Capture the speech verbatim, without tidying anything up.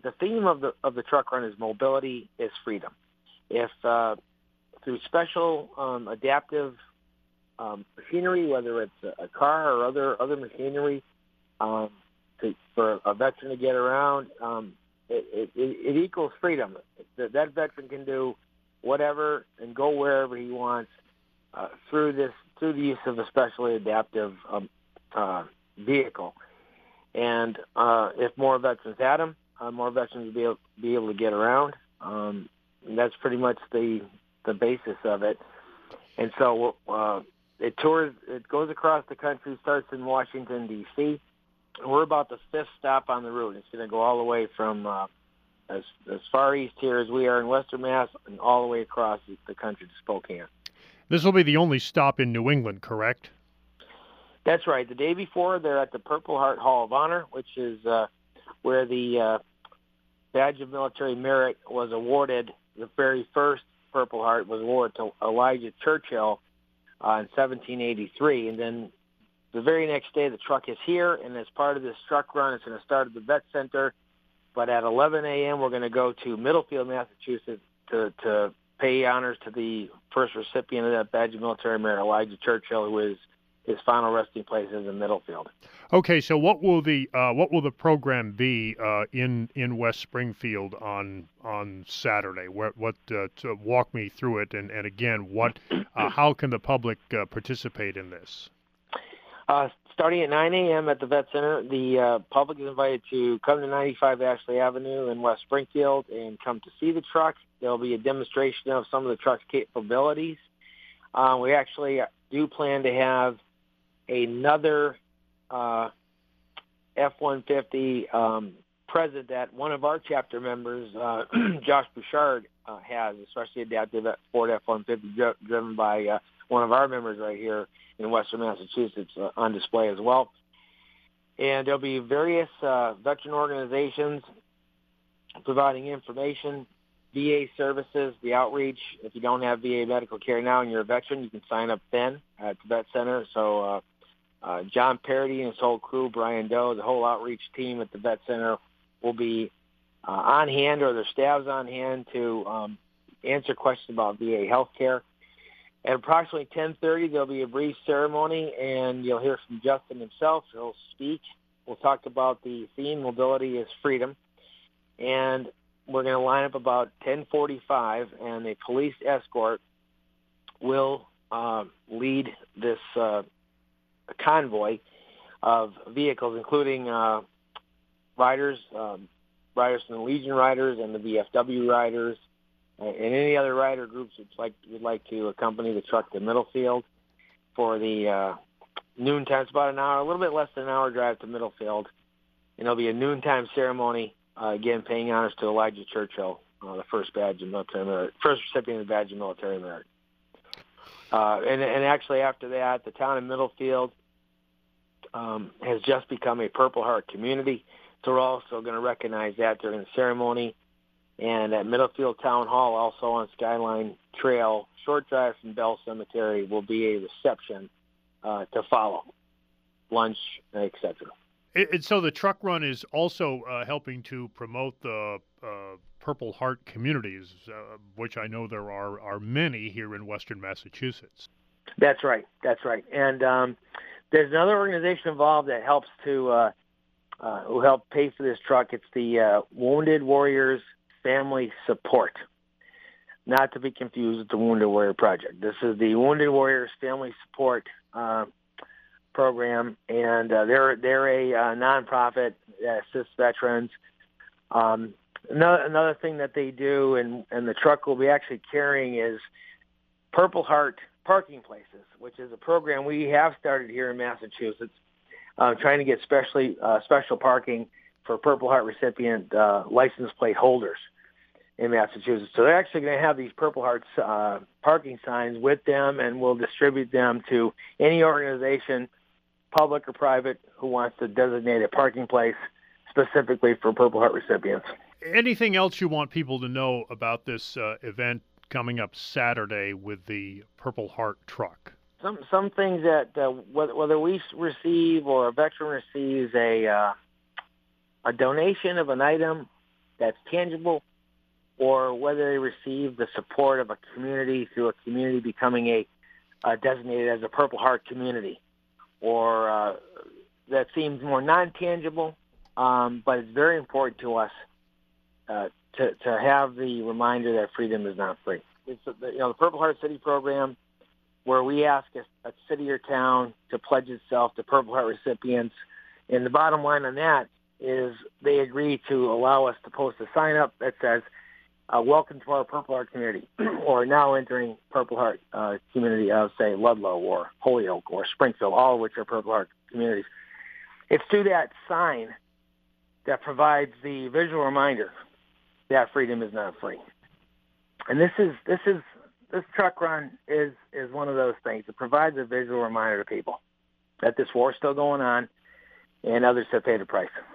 the theme of the of the truck run is mobility is freedom. If uh, through special um, adaptive um, machinery, whether it's a, a car or other other machinery, um, to, for a veteran to get around, um, it, it, it equals freedom. That, that veteran can do whatever and go wherever he wants uh, through this through the use of a specially adaptive um, uh, vehicle. And uh, if more veterans had them, uh, more veterans would be able, be able to get around. Um, and that's pretty much the the basis of it. And so uh, it tours, it goes across the country, starts in Washington, D C We're about the fifth stop on the route. It's going to go all the way from uh, as as far east here as we are in Western Mass and all the way across the country to Spokane. This will be the only stop in New England, correct? That's right. The day before, they're at the Purple Heart Hall of Honor, which is uh, where the uh, Badge of Military Merit was awarded. The very first Purple Heart was awarded to Elijah Churchill uh, in seventeen eighty-three. And then the very next day, the truck is here, and as part of this truck run, it's going to start at the Vet Center. But at eleven a.m., we're going to go to Middlefield, Massachusetts, to, to pay honors to the first recipient of that Badge of Military Merit, Elijah Churchill, who is his final resting place is in Middlefield. Okay, so what will the uh, what will the program be uh, in in West Springfield on on Saturday? What what uh, to walk me through it, and, and again, what uh, how can the public uh, participate in this? Uh, starting at nine a.m. at the Vet Center, the uh, public is invited to come to ninety-five Ashley Avenue in West Springfield and come to see the truck. There will be a demonstration of some of the truck's capabilities. Uh, we actually do plan to have another uh, F one fifty um, present that one of our chapter members, uh, Josh Bouchard, uh, has, especially adaptive Ford F one fifty driven by uh, one of our members right here in Western Massachusetts uh, on display as well. And there'll be various uh, veteran organizations providing information, V A services, the outreach. If you don't have V A medical care now and you're a veteran, you can sign up then at the Vet Center. So uh, uh, John Parody and his whole crew, Brian Doe, the whole outreach team at the Vet Center will be uh, on hand, or their staffs on hand, to um, answer questions about V A health care. At approximately ten thirty, there'll be a brief ceremony, and you'll hear from Justin himself. He'll speak. We'll talk about the theme, Mobility is Freedom. And we're going to line up about ten forty-five, and a police escort will uh, lead this uh, convoy of vehicles, including uh, riders, um, riders from the Legion Riders and the V F W Riders, and any other rider groups that like would like to accompany the truck to Middlefield for the uh, noontime. It's about an hour, a little bit less than an hour drive to Middlefield, and there'll be a noontime ceremony. Uh, again, paying honors to Elijah Churchill, uh, the first badge of military merit, first recipient of the Badge of Military Merit. Uh, and, and actually, after that, the town of Middlefield um, has just become a Purple Heart community. So we're also going to recognize that during the ceremony. And at Middlefield Town Hall, also on Skyline Trail, short drive from Bell Cemetery, will be a reception uh, to follow, lunch, et cetera. It, it, so the truck run is also uh, helping to promote the uh, Purple Heart communities, uh, which I know there are, are many here in Western Massachusetts. That's right. That's right. And um, there's another organization involved that helps to uh, uh, who help pay for this truck. It's the uh, Wounded Warriors Family Support, not to be confused with the Wounded Warrior Project. This is the Wounded Warriors Family Support uh, program, and uh, they're they're a uh, nonprofit that assists veterans. Um, another another thing that they do, and and the truck will be actually carrying, is Purple Heart parking places, which is a program we have started here in Massachusetts, uh, trying to get specially uh, special parking for Purple Heart recipient uh, license plate holders in Massachusetts. So they're actually going to have these Purple Heart uh, parking signs with them, and we'll distribute them to any organization, public or private, who wants to designate a parking place specifically for Purple Heart recipients. Anything else you want people to know about this uh, event coming up Saturday with the Purple Heart truck? Some some things that uh, whether, whether we receive or a veteran receives a uh, a donation of an item that's tangible, or whether they receive the support of a community through a community becoming a uh, designated as a Purple Heart community, or uh, that seems more non-tangible, um, but it's very important to us uh, to, to have the reminder that freedom is not free. It's you know the Purple Heart City program, where we ask a, a city or town to pledge itself to Purple Heart recipients, and the bottom line on that is they agree to allow us to post a sign up that says, Uh, welcome to our Purple Heart community, or now entering Purple Heart uh, community of, say, Ludlow or Holyoke or Springfield, all of which are Purple Heart communities. It's through that sign that provides the visual reminder that freedom is not free. And this is this is this truck run is is one of those things. It provides a visual reminder to people that this war is still going on, and others have paid a price.